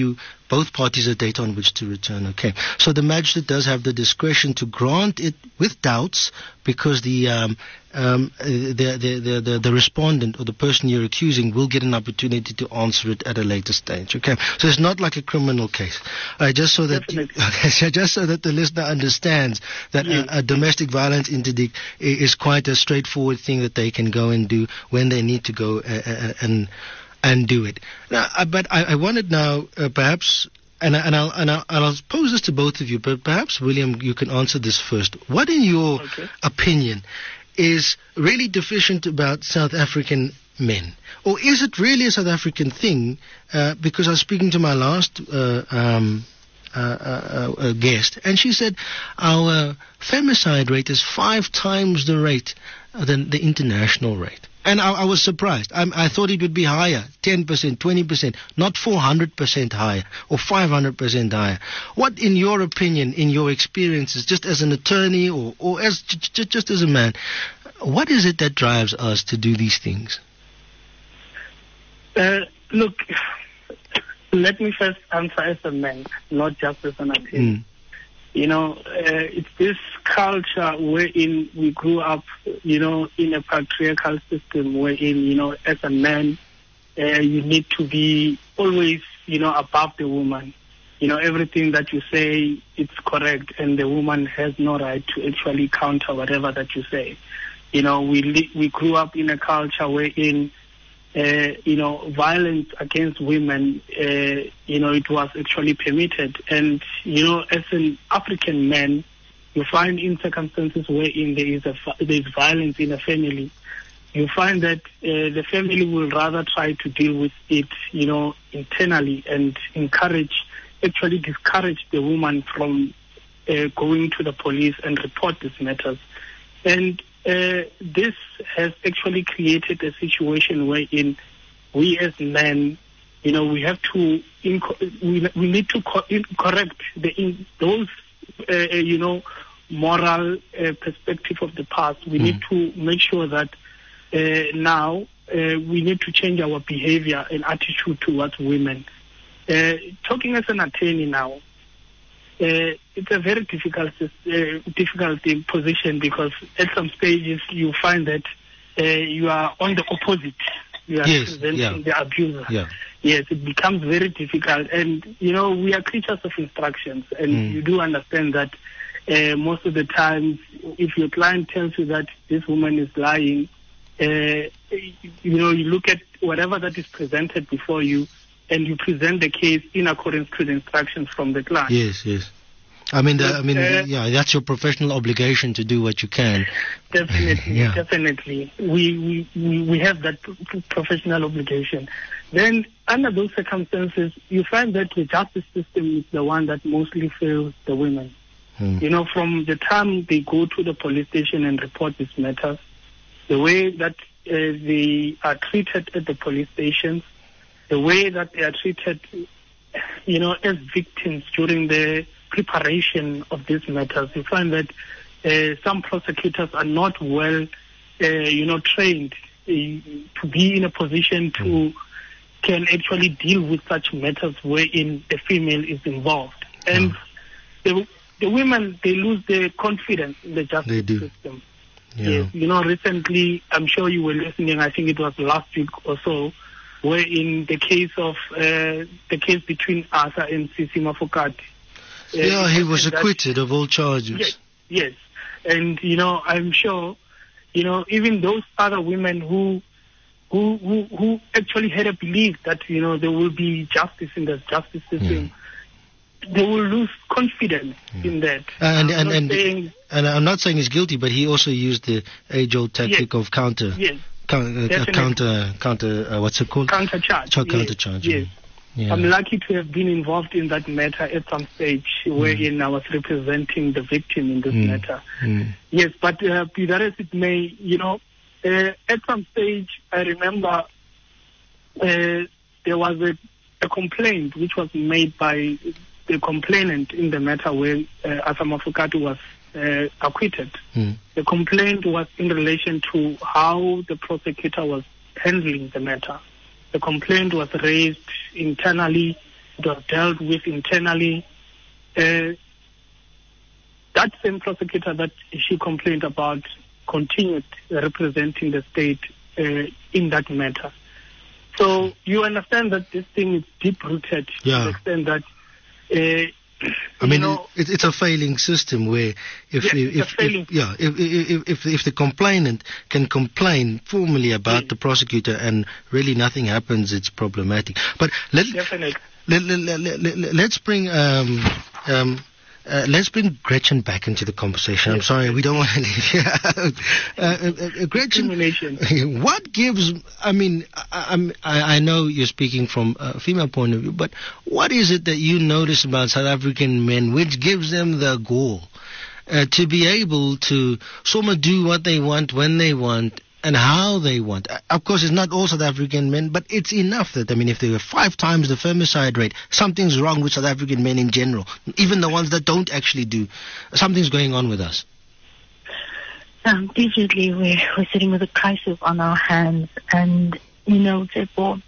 S2: both parties a date on which to return. Okay. So the magistrate does have the discretion to grant it with doubts because the um, um, the, the, the, the, the respondent or the person you're accusing will get an opportunity to answer it at a later stage. Okay. So it's not like a criminal case. Uh, just so that okay, so just so that the listener understands that
S9: Yes.
S2: a, a domestic violence interdict i- is quite a straightforward thing that they can go and do when they need to go uh, uh, and and do it. Now, uh, but I, I wanted now uh, perhaps, and, I- and, I'll, and, I'll, and I'll pose this to both of you, but perhaps, William, you can answer this first. What, in your
S9: Okay.
S2: opinion, is really deficient about South African men? Or is it really a South African thing? Uh, because I was speaking to my last uh, um, uh, uh, uh, guest, and she said our femicide rate is five times the rate than the international rate. And I, I was surprised. I, I thought it would be higher, ten percent, twenty percent, not four hundred percent higher or five hundred percent higher. What, in your opinion, in your experiences, just as an attorney or, or as j- j- just as a man, what is it that drives us to do these things?
S9: Uh, look, let me first answer as a man, not just as an attorney.
S2: Mm.
S9: You know, uh, it's this culture wherein we grew up, you know, in a patriarchal system wherein, you know, as a man, uh, you need to be always, you know, above the woman. You know, everything that you say, it's correct, and the woman has no right to actually counter whatever that you say. You know, we li- we grew up in a culture wherein, uh, you know, violence against women, uh, you know, it was actually permitted. And, you know, as an African man, you find in circumstances wherein there is a there is violence in a family, you find that uh, the family will rather try to deal with it, you know, internally and encourage, actually discourage the woman from uh, going to the police and report these matters. And uh, this has actually created a situation wherein we as men, you know, we have to, inco- we, we need to co- in- correct the in- those, uh, you know, moral uh, perspective of the past. We mm. need to make sure that uh, now uh, we need to change our behavior and attitude towards women. Uh, talking as an attorney now, uh, it's a very difficult, uh, difficult position because at some stages you find that uh, you are on the opposite. You are
S2: Yes,
S9: presenting
S2: yeah.
S9: the abuser.
S2: Yeah.
S9: Yes, it becomes very difficult. And, you know, we are creatures of instructions. And
S2: Mm.
S9: you do understand that uh, most of the times, if your client tells you that this woman is lying, uh, you know, you look at whatever that is presented before you, and you present the case in accordance to the instructions from the client.
S2: Yes, yes. I mean, the, I mean,
S9: Uh,
S2: yeah, that's your professional obligation to do what you can.
S9: Definitely,
S2: Yeah.
S9: definitely. We, we, we we have that p- p- professional obligation. Then, under those circumstances, you find that the justice system is the one that mostly fails the women.
S2: Hmm.
S9: You know, from the time they go to the police station and report these matters, the way that uh, they are treated at the police stations, the way that they are treated, you know, as victims during the preparation of these matters, you find that uh, some prosecutors are not well, uh, you know, trained uh, to be in a position to mm. can actually deal with such matters wherein a female is involved. And oh. the, the women, they lose their confidence in the justice system.
S2: Yeah.
S9: Yes. You know, recently, I'm sure you were listening, I think it was last week or so, where in the case of uh, the case between Arthur and Sisi Mafokate. Uh,
S2: yeah, he was acquitted that, of all charges.
S9: Yes, yes, and you know, I'm sure, you know, even those other women who, who, who, who actually had a belief that you know there will be justice in the justice system, yeah. they will lose confidence yeah. in that.
S2: And
S9: I'm
S2: and and,
S9: saying,
S2: and I'm not saying he's guilty, but he also used the age-old tactic
S9: yes,
S2: of counter.
S9: Yes.
S2: Counter, uh, counter, counter. Uh, what's it called?
S9: Counter charge.
S2: Ch- counter
S9: yes.
S2: charge.
S9: Yes.
S2: Yeah.
S9: I'm lucky to have been involved in that matter at some stage, wherein mm. I was representing the victim in this
S2: mm.
S9: matter.
S2: Mm.
S9: Yes, but uh, be that as it may, you know, uh, at some stage, I remember uh, there was a, a complaint which was made by the complainant in the matter where uh, Arthur Mafokate was uh, acquitted.
S2: Mm.
S9: The complaint was in relation to how the prosecutor was handling the matter. The complaint was raised internally it was dealt with internally. Uh, that same prosecutor that she complained about continued representing the state uh, in that matter. So you understand that this thing is deep-rooted
S2: yeah.
S9: to the extent that uh,
S2: I mean,
S9: know,
S2: it, it's a failing system where if
S9: yes,
S2: if, if, if yeah if, if if if the complainant can complain formally about yes. the prosecutor and really nothing happens, it's problematic. But let
S9: Definitely.
S2: let, let, let, let, let, let's bring um um. Uh, let's bring Gretchen back into the conversation. I'm sorry, we don't want to leave you out. Uh, uh, uh, Gretchen, what gives, I mean, I, I, I know you're speaking from a female point of view, but what is it that you notice about South African men which gives them the gall uh, to be able to sort of do what they want when they want and how they want? Of course, it's not all South African men, but it's enough that, I mean, if they were five times the femicide rate, something's wrong with South African men in general. Even the ones that don't actually do. Something's going on with us.
S8: Um, definitely, we're, we're sitting with a crisis on our hands. And, you know, therefore,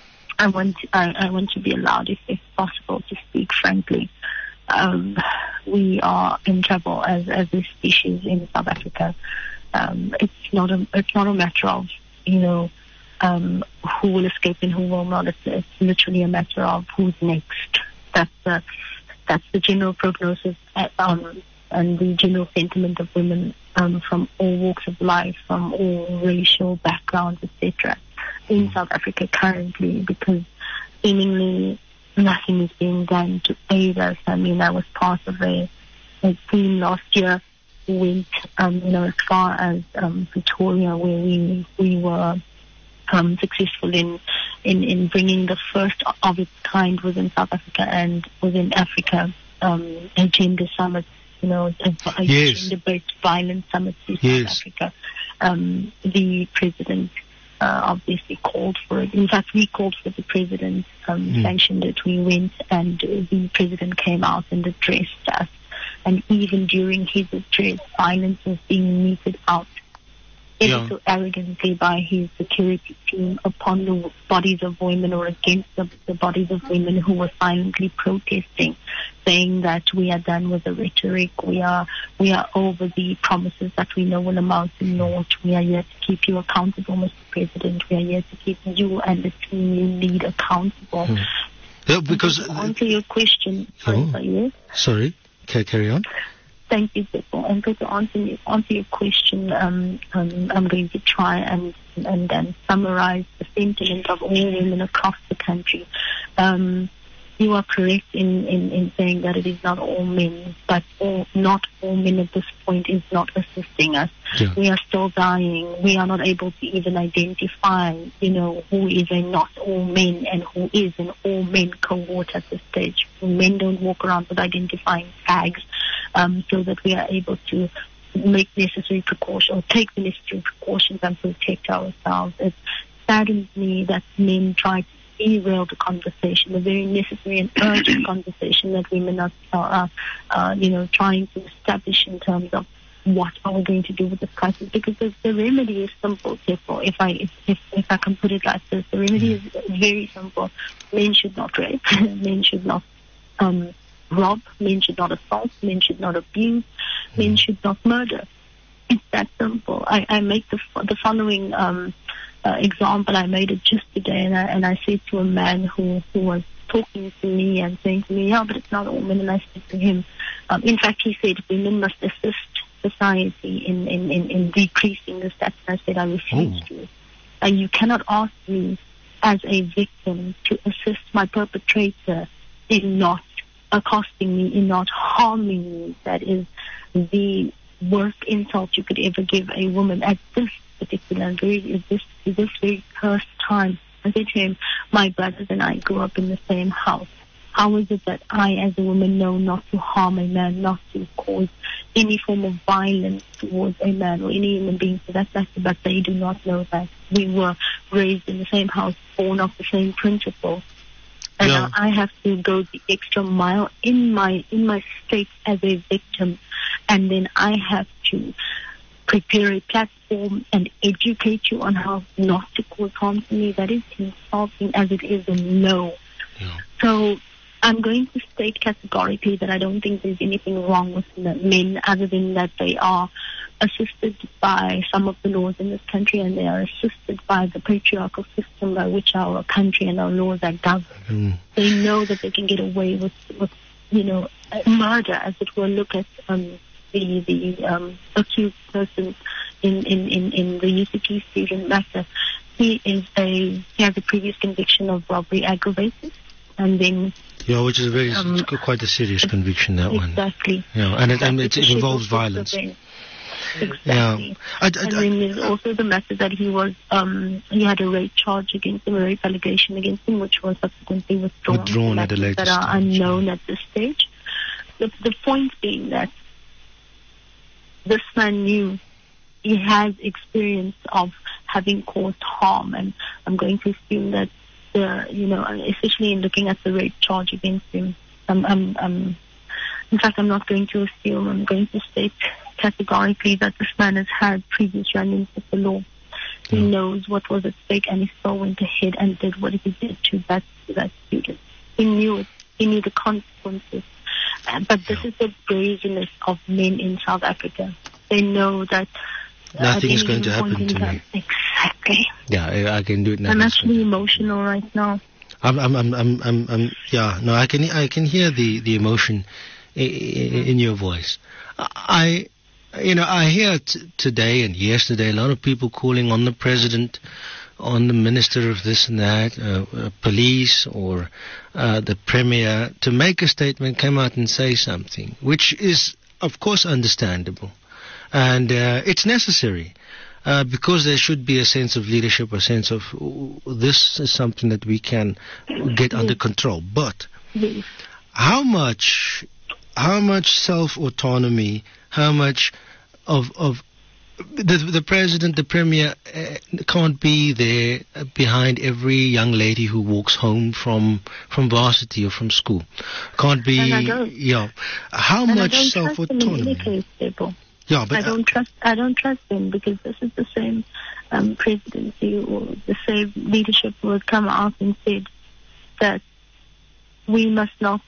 S8: I want, I, I want to be allowed, if, if possible, to speak frankly. Um, we are in trouble as, as a species in South Africa. Um, it's not a it's not a matter of, you know, um, who will escape and who will not. It's, it's literally a matter of who's next. That's the that's the general prognosis at, um, and the general sentiment of women um, from all walks of life, from all racial backgrounds, et cetera, in South Africa currently, because seemingly nothing is being done to aid us. I mean, I was part of a, a team last year. Went, um, you know, as far as um, Pretoria, where we we were um, successful in, in in bringing the first of its kind within South Africa and within Africa, um, a gender summit, you know, a, a
S2: yes.
S8: gender-based violence summit in
S2: yes.
S8: South Africa. Um, the president uh, obviously called for it. In fact, we called for the president, um, mm. sanctioned it. We went, and the president came out and addressed us. And even during his address, violence was being meted out ever yeah. so arrogantly by his security team upon the bodies of women or against the, the bodies of women who were silently protesting, saying that we are done with the rhetoric, we are we are over the promises that we know will amount to naught. We are here to keep you accountable, Mister President. We are here to keep you and the team you lead accountable.
S2: Hmm. Yeah, because
S8: to answer your question,
S2: oh,
S8: sorry, yes?
S2: sorry. Okay, carry on.
S8: Thank you, Zippo. And so to answer, answer your question, um, um, I'm going to try and and then summarize the sentiment of all women across the country. Um, you are correct in, in, in saying that it is not all men, but all, not all men at this point is not assisting us. Yeah. We are still dying. We are not able to even identify, you know, who is a not all men and who is an all men cohort at this stage. Men don't walk around with identifying tags, um, so that we are able to make necessary precautions or take the necessary precautions and protect ourselves. It saddens me that men try to derail the conversation, the very necessary and urgent conversation that women are, are uh, you know, trying to establish in terms of what are we going to do with this crisis. Because the, the remedy is simple, therefore, if I if, if, if I can put it like this, the remedy is very simple. Men should not rape, men should not um, rob, men should not assault, men should not abuse, men should not murder. It's that simple. I, I make the the following um, uh, example. I made it just today, and I, and I said to a man who, who was talking to me and saying to me, yeah, but it's not all women. And I said to him, um, in fact, he said women must assist society in, in, in, in decreasing the stats. And I said, I refuse to. And you cannot ask me as a victim to assist my perpetrator in not accosting me, in not harming me. That is the worst insult you could ever give a woman at this particular very this this very cursed time. I said to him, my brothers and I grew up in the same house. How is it that I, as a woman, know not to harm a man, not to cause any form of violence towards a man or any human being for that matter, but they do not know that we were raised in the same house, born of the same principles. And yeah. now I have to go the extra mile in my in my state as a victim, and then I have to prepare a platform and educate you on how not to cause harm to me. That is insulting as it is a no. Yeah. So I'm going to state categorically that I don't think there's anything wrong with the men other than that they are assisted by some of the laws in this country, and they are assisted by the patriarchal system by which our country and our laws are governed. Mm. They know that they can get away with, with you know, murder, as it were. Look at um, the the um, accused person in, in, in, in the U C P student matter. He is a he has a previous conviction of robbery aggravated, and then
S2: yeah, which is a very um, quite a serious conviction, that
S8: exactly.
S2: one.
S8: Exactly.
S2: Yeah, and it, and it, it involves violence.
S8: Exactly.
S2: Yeah. I, I,
S8: and then there's also the matter that he was um, he had a rape charge against him, a rape allegation against him, which was subsequently withdrawn.
S2: Withdrawn at a later
S8: that are
S2: stage,
S8: unknown
S2: yeah.
S8: at this stage. The, the point being that this man knew he has experience of having caused harm, and I'm going to assume that the you know, especially in looking at the rape charge against him, I'm, I'm, I'm in fact I'm not going to assume. I'm going to state categorically that this man has had previous run-ins with the law. He mm. knows what was at stake, and he still went ahead and did what he did to that to that student. He knew it. He knew the consequences. Uh, but this is the brazenness of men in South Africa. They know that uh,
S2: nothing is going to happen to
S8: me. Exactly.
S2: Yeah, I, I can do it.
S8: I'm actually emotional right now.
S2: I'm, I'm, I'm, I'm, I'm, I'm, yeah. No, I can, I can hear the the emotion in, in your voice. I. You know, I hear t- today and yesterday a lot of people calling on the president, on the minister of this and that, uh, uh, police or uh, the premier to make a statement, come out and say something, which is, of course, understandable. And uh, it's necessary uh, because there should be a sense of leadership, a sense of uh, this is something that we can get under control. But how much, how much self-autonomy, how much of of the the president, the premier uh, can't be there behind every young lady who walks home from from varsity or from school. Can't be, yeah. How
S8: and
S2: much
S8: I don't
S2: self-autonomy?
S8: Trust him in any case,
S2: yeah, but
S8: I don't uh, trust. I don't trust him because this is the same um, presidency or the same leadership who had come out and said that we must not.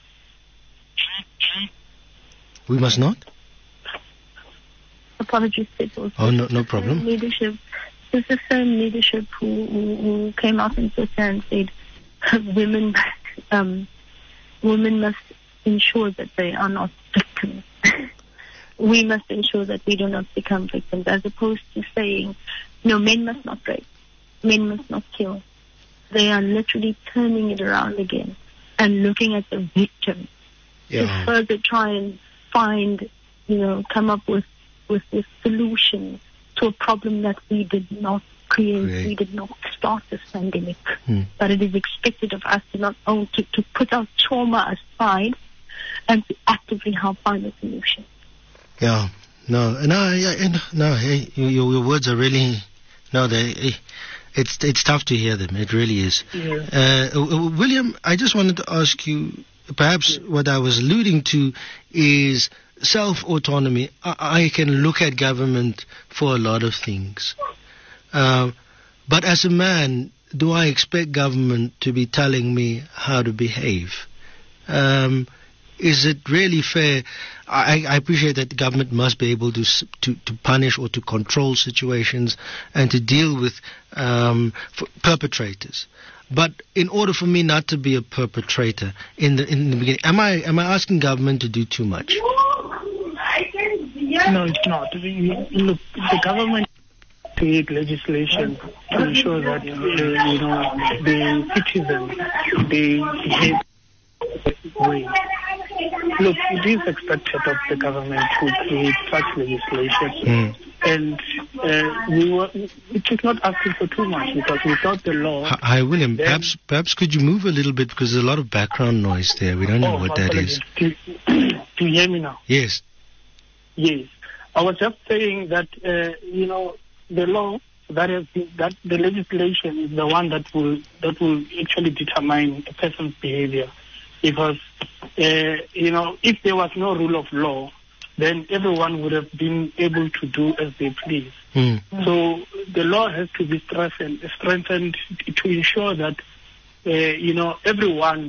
S2: We must not.
S8: Apologies, people.
S2: Oh, no, no problem.
S8: Leadership. It's the same leadership who, who, who came out in Twitter and said women, um, women must ensure that they are not victims. We must ensure that we do not become victims, as opposed to saying, no, men must not rape, men must not kill. They are literally turning it around again and looking at the victim yeah. to further try and find, you know, come up with with this solution to a problem that we did not create. Create. We did not start this pandemic. Hmm. But it is expected of us to not only to, to put our trauma aside and to actively help find a solution.
S2: Yeah. No, no, yeah, no, hey, your, your words are really, no, they, it's, it's tough to hear them. It really is.
S9: Yeah.
S2: Uh, William, I just wanted to ask you, perhaps yeah. what I was alluding to is self-autonomy. I, I can look at government for a lot of things. Uh, but as a man, do I expect government to be telling me how to behave? Um, is it really fair? I, I appreciate that the government must be able to, to to punish or to control situations and to deal with um, perpetrators. But in order for me not to be a perpetrator in the in the beginning, am I am I asking government to do too much?
S9: No, it's not. Look, the government create legislation to ensure that uh, you know the citizens they behave way. Look, it is expected of the government to create such legislation, mm. and uh, we were, it is not asking for too much because without the law.
S2: Hi, William. Perhaps, perhaps could you move a little bit because there's a lot of background noise there. We don't know
S9: oh,
S2: what that is.
S9: Do, do you hear me now?
S2: Yes.
S9: Yes. I was just saying that uh, you know the law that has been, that the legislation is the one that will that will actually determine a person's behavior. Because, uh, you know, if there was no rule of law, then everyone would have been able to do as they please. Mm. So the law has to be strengthened, strengthened to ensure that, uh, you know, everyone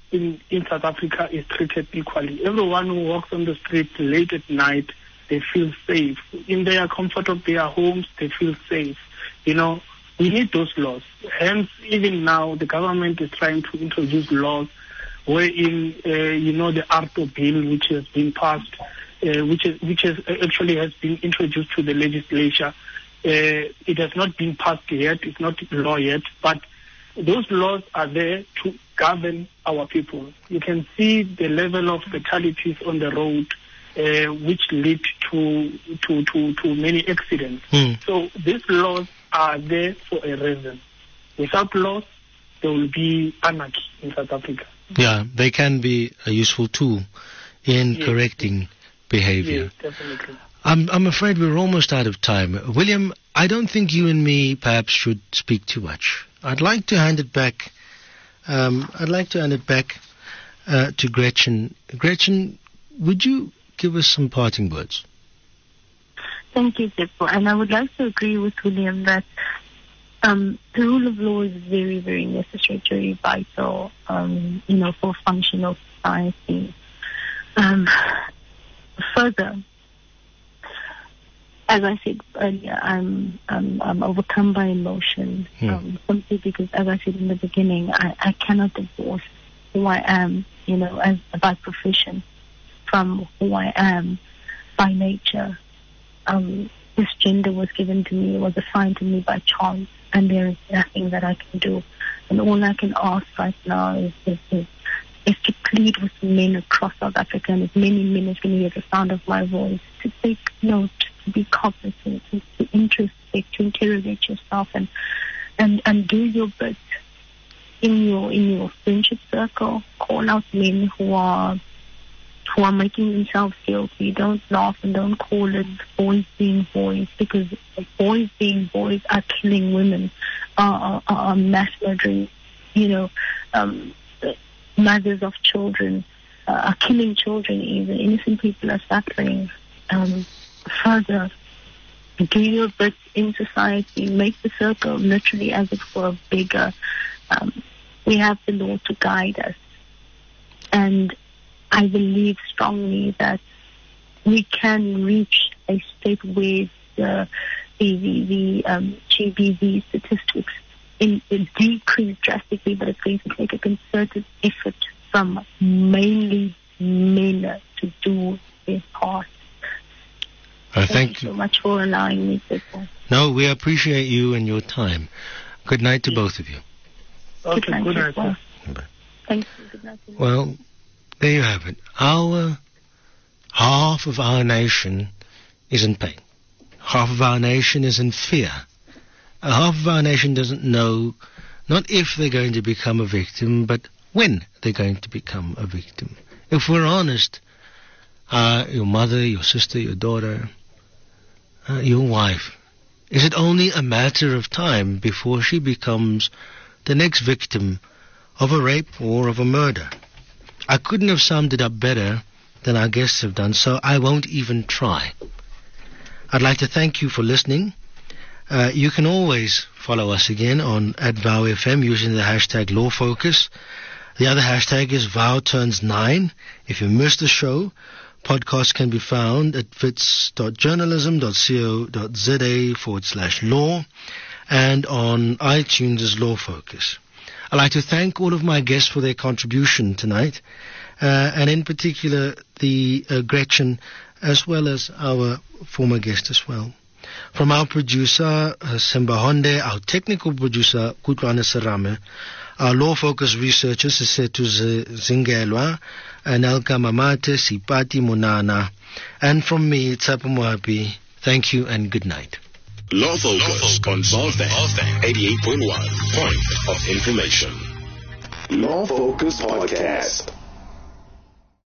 S9: in, in South Africa is treated equally. Everyone who walks on the street late at night, they feel safe. In their comfort of their homes, they feel safe. You know, we need those laws. Hence, even now, the government is trying to introduce laws wherein, uh, you know, the ARTO bill, which has been passed, uh, which is, which is actually has been introduced to the legislature. Uh, it has not been passed yet. It's not law yet, but those laws are there to govern our people. You can see the level of fatalities on the road, uh, which lead to, to, to, to many accidents.
S2: Mm.
S9: So these laws are there for a reason. Without laws, there will be anarchy in South Africa.
S2: Yeah, they can be a useful tool in
S9: yes.
S2: correcting behavior.
S9: Yes, definitely.
S2: I'm, I'm afraid we're almost out of time. William, I don't think you and me perhaps should speak too much. I'd like to hand it back. Um, I'd like to hand it back uh, to Gretchen. Gretchen, would you give us some parting words?
S8: Thank you, Zippo. And I would like to agree with William that um, the rule of law is very, very necessary, very vital, um, you know, for functional society. Um, further, as I said earlier, I'm I'm, I'm overcome by emotion,
S2: hmm.
S8: um, simply because, as I said in the beginning, I, I cannot divorce who I am, you know, as by profession, from who I am by nature. Um, this gender was given to me, was assigned to me by chance, and there is nothing that I can do. And all I can ask right now is, is, is, is to plead with men across South Africa, and as many men as can hear the sound of my voice, to take note, to be cognizant, to, to introspect, to interrogate yourself, and, and, and do your bit in your in your friendship circle. Call out men who are who are making themselves guilty. Don't laugh and don't call it boys being boys, because boys being boys are killing women, are, are, are mass murdering, you know, um, mothers of children, uh, are killing children even. Innocent people are suffering. Um, further, do your bit in society. Make the circle literally as it were bigger. Um, we have the law to guide us. And I believe strongly that we can reach a state where the the, the, the um, G B V statistics in, in decrease drastically, but it's going to take a concerted effort from mainly men to do their part.
S2: Uh, thank,
S8: thank you so much for allowing me to.
S2: No, we appreciate you and your time. Good night to both of you.
S9: Okay,
S8: good night.
S9: Good night.
S8: Well. Thank you. Good night.
S2: Well, there you have it. Our half of our nation is in pain. Half of our nation is in fear. Uh, half of our nation doesn't know not if they're going to become a victim, but when they're going to become a victim. If we're honest, uh, your mother, your sister, your daughter, uh, your wife, is it only a matter of time before she becomes the next victim of a rape or of a murder? I couldn't have summed it up better than our guests have done, so I won't even try. I'd like to thank you for listening. Uh, you can always follow us again on at Vow F M using the hashtag LawFocus. The other hashtag is Vow Turns nine. If you missed the show, podcasts can be found at wits.journalism.co.za forward slash law and on iTunes as LawFocus. I'd like to thank all of my guests for their contribution tonight, uh, and in particular the uh, Gretchen, as well as our former guest as well. From our producer, uh, Simba Honde, our technical producer, Kutwana Sarame, our Law Focus researchers, Sesetu Zingelwa, Anelka Mamate, Sipati Munana, and from me, Tsapu Mohapi, thank you and good night.
S1: Law Focus on Ballfan eighty-eight point one. Point of information. Law Focus Podcast.